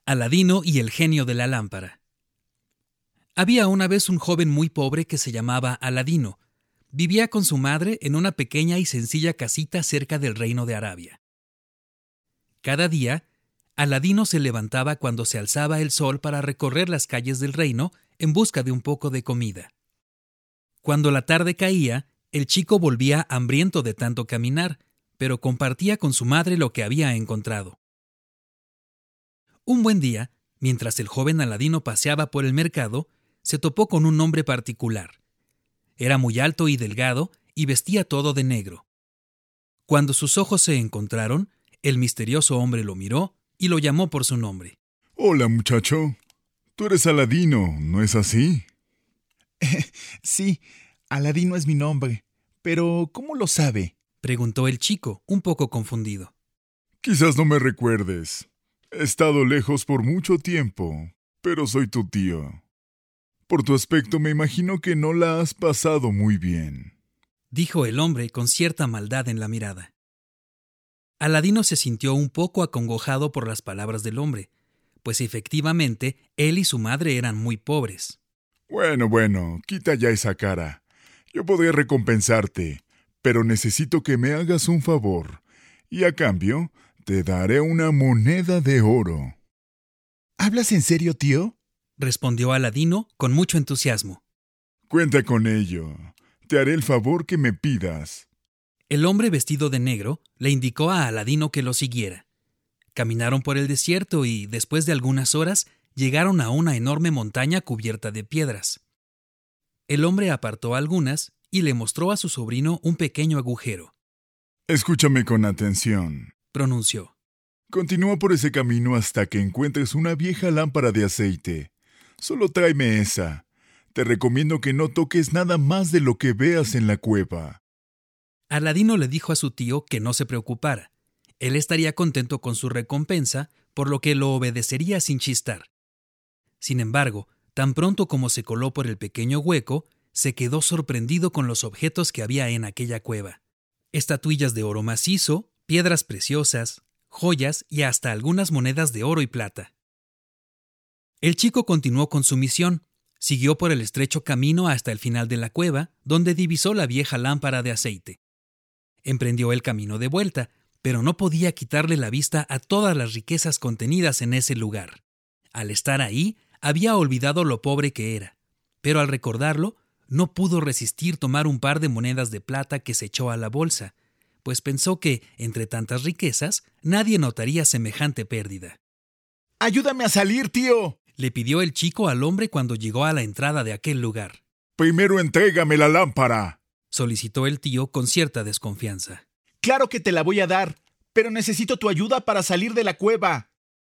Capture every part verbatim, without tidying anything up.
Aladino y el genio de la lámpara. Había una vez un joven muy pobre que se llamaba Aladino. Vivía con su madre en una pequeña y sencilla casita cerca del reino de Arabia. Cada día, Aladino se levantaba cuando se alzaba el sol para recorrer las calles del reino en busca de un poco de comida. Cuando la tarde caía, el chico volvía hambriento de tanto caminar, pero compartía con su madre lo que había encontrado. Un buen día, mientras el joven Aladino paseaba por el mercado, se topó con un hombre particular. Era muy alto y delgado y vestía todo de negro. Cuando sus ojos se encontraron, el misterioso hombre lo miró y lo llamó por su nombre. Hola, muchacho. Tú eres Aladino, ¿no es así? Sí, Aladino es mi nombre. Pero, ¿cómo lo sabe? Preguntó el chico, un poco confundido. Quizás no me recuerdes. He estado lejos por mucho tiempo, pero soy tu tío. Por tu aspecto me imagino que no la has pasado muy bien, dijo el hombre con cierta maldad en la mirada. Aladino se sintió un poco acongojado por las palabras del hombre, pues efectivamente él y su madre eran muy pobres. Bueno, bueno, quita ya esa cara. Yo podré recompensarte, pero necesito que me hagas un favor, y a cambio te daré una moneda de oro. ¿Hablas en serio, tío? Respondió Aladino con mucho entusiasmo. Cuenta con ello. Te haré el favor que me pidas. El hombre vestido de negro le indicó a Aladino que lo siguiera. Caminaron por el desierto y, después de algunas horas, llegaron a una enorme montaña cubierta de piedras. El hombre apartó algunas y le mostró a su sobrino un pequeño agujero. Escúchame con atención, pronunció. Continúa por ese camino hasta que encuentres una vieja lámpara de aceite. Solo tráeme esa. Te recomiendo que no toques nada más de lo que veas en la cueva. Aladino le dijo a su tío que no se preocupara. Él estaría contento con su recompensa, por lo que lo obedecería sin chistar. Sin embargo, tan pronto como se coló por el pequeño hueco, se quedó sorprendido con los objetos que había en aquella cueva. Estatuillas de oro macizo, piedras preciosas, joyas y hasta algunas monedas de oro y plata. El chico continuó con su misión. Siguió por el estrecho camino hasta el final de la cueva, donde divisó la vieja lámpara de aceite. Emprendió el camino de vuelta, pero no podía quitarle la vista a todas las riquezas contenidas en ese lugar. Al estar ahí, había olvidado lo pobre que era, pero al recordarlo, no pudo resistir tomar un par de monedas de plata que se echó a la bolsa, pues pensó que, entre tantas riquezas, nadie notaría semejante pérdida. ¡Ayúdame a salir, tío!, le pidió el chico al hombre cuando llegó a la entrada de aquel lugar. Primero entrégame la lámpara, solicitó el tío con cierta desconfianza. Claro que te la voy a dar, pero necesito tu ayuda para salir de la cueva.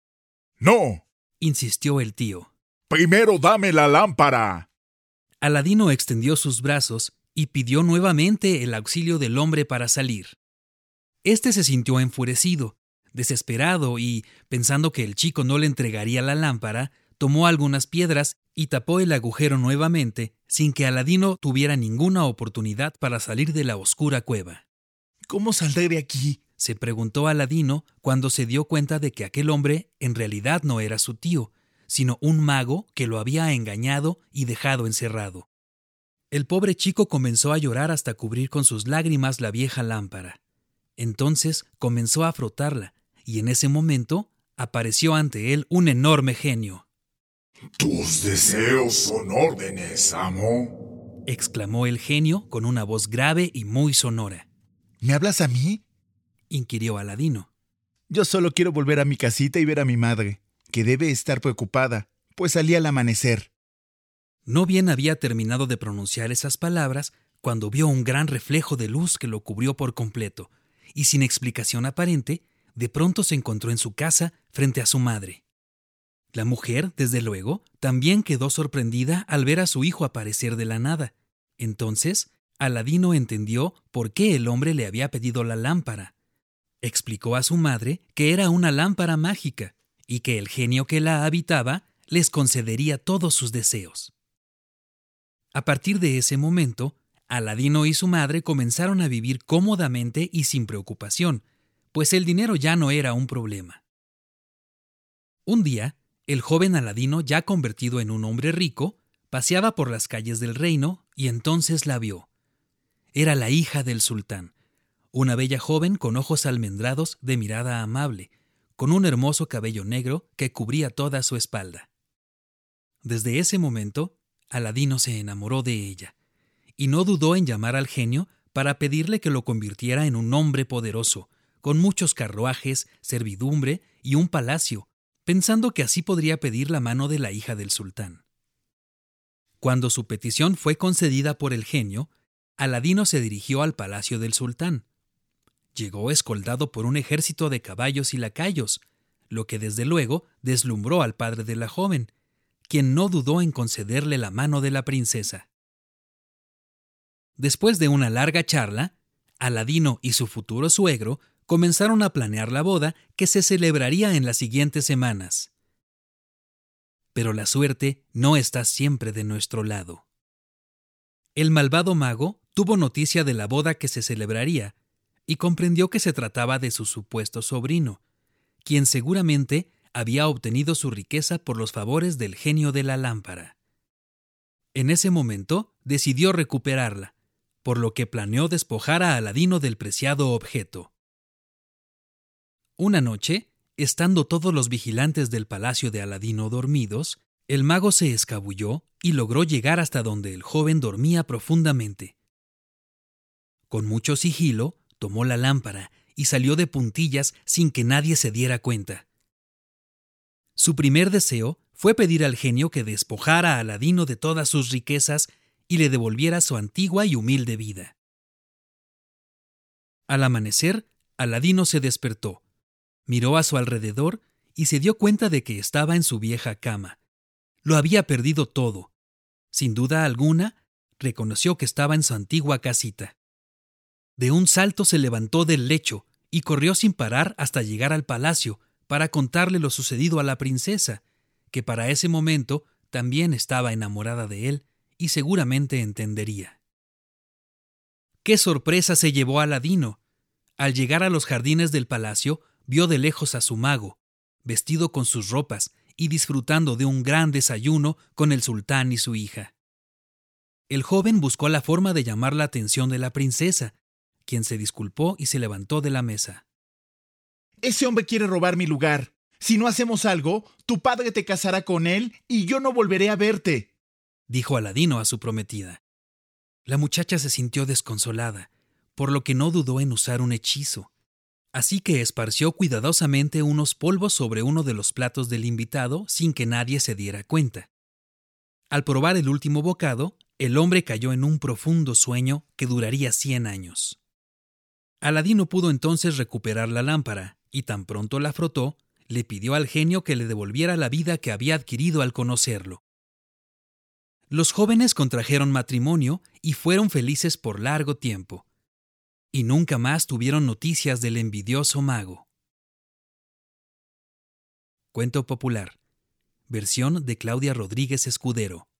No, insistió el tío. Primero dame la lámpara. Aladino extendió sus brazos y pidió nuevamente el auxilio del hombre para salir. Este se sintió enfurecido, desesperado y, pensando que el chico no le entregaría la lámpara, tomó algunas piedras y tapó el agujero nuevamente, sin que Aladino tuviera ninguna oportunidad para salir de la oscura cueva. ¿Cómo saldré de aquí?, se preguntó Aladino cuando se dio cuenta de que aquel hombre en realidad no era su tío, sino un mago que lo había engañado y dejado encerrado. El pobre chico comenzó a llorar hasta cubrir con sus lágrimas la vieja lámpara. Entonces comenzó a frotarla, y en ese momento apareció ante él un enorme genio. «Tus deseos son órdenes, amo», exclamó el genio con una voz grave y muy sonora. ¿Me hablas a mí?, inquirió Aladino. Yo solo quiero volver a mi casita y ver a mi madre, que debe estar preocupada, pues salí al amanecer. No bien había terminado de pronunciar esas palabras cuando vio un gran reflejo de luz que lo cubrió por completo, y sin explicación aparente, de pronto se encontró en su casa frente a su madre. La mujer, desde luego, también quedó sorprendida al ver a su hijo aparecer de la nada. Entonces, Aladino entendió por qué el hombre le había pedido la lámpara. Explicó a su madre que era una lámpara mágica y que el genio que la habitaba les concedería todos sus deseos. A partir de ese momento, Aladino y su madre comenzaron a vivir cómodamente y sin preocupación, pues el dinero ya no era un problema. Un día, El joven Aladino, ya convertido en un hombre rico, paseaba por las calles del reino y entonces la vio. Era la hija del sultán, una bella joven con ojos almendrados de mirada amable, con un hermoso cabello negro que cubría toda su espalda. Desde ese momento, Aladino se enamoró de ella, y no dudó en llamar al genio para pedirle que lo convirtiera en un hombre poderoso, con muchos carruajes, servidumbre y un palacio, pensando que así podría pedir la mano de la hija del sultán. Cuando su petición fue concedida por el genio, Aladino se dirigió al palacio del sultán. Llegó escoltado por un ejército de caballos y lacayos, lo que desde luego deslumbró al padre de la joven, quien no dudó en concederle la mano de la princesa. Después de una larga charla, Aladino y su futuro suegro comenzaron a planear la boda que se celebraría en las siguientes semanas. Pero la suerte no está siempre de nuestro lado. El malvado mago tuvo noticia de la boda que se celebraría y comprendió que se trataba de su supuesto sobrino, quien seguramente había obtenido su riqueza por los favores del genio de la lámpara. En ese momento decidió recuperarla, por lo que planeó despojar a Aladino del preciado objeto. Una noche, estando todos los vigilantes del palacio de Aladino dormidos, el mago se escabulló y logró llegar hasta donde el joven dormía profundamente. Con mucho sigilo, tomó la lámpara y salió de puntillas sin que nadie se diera cuenta. Su primer deseo fue pedir al genio que despojara a Aladino de todas sus riquezas y le devolviera su antigua y humilde vida. Al amanecer, Aladino se despertó, miró a su alrededor y se dio cuenta de que estaba en su vieja cama. Lo había perdido todo. Sin duda alguna, reconoció que estaba en su antigua casita. De un salto se levantó del lecho y corrió sin parar hasta llegar al palacio para contarle lo sucedido a la princesa, que para ese momento también estaba enamorada de él y seguramente entendería. ¡Qué sorpresa se llevó Aladino! Al llegar a los jardines del palacio, vio de lejos a su mago, vestido con sus ropas y disfrutando de un gran desayuno con el sultán y su hija. El joven buscó la forma de llamar la atención de la princesa, quien se disculpó y se levantó de la mesa. Ese hombre quiere robar mi lugar. Si no hacemos algo, tu padre te casará con él y yo no volveré a verte, dijo Aladino a su prometida. La muchacha se sintió desconsolada, por lo que no dudó en usar un hechizo. Así que esparció cuidadosamente unos polvos sobre uno de los platos del invitado sin que nadie se diera cuenta. Al probar el último bocado, el hombre cayó en un profundo sueño que duraría cien años. Aladino pudo entonces recuperar la lámpara, y tan pronto la frotó, le pidió al genio que le devolviera la vida que había adquirido al conocerlo. Los jóvenes contrajeron matrimonio y fueron felices por largo tiempo. Y nunca más tuvieron noticias del envidioso mago. Cuento popular. Versión de Claudia Rodríguez Escudero.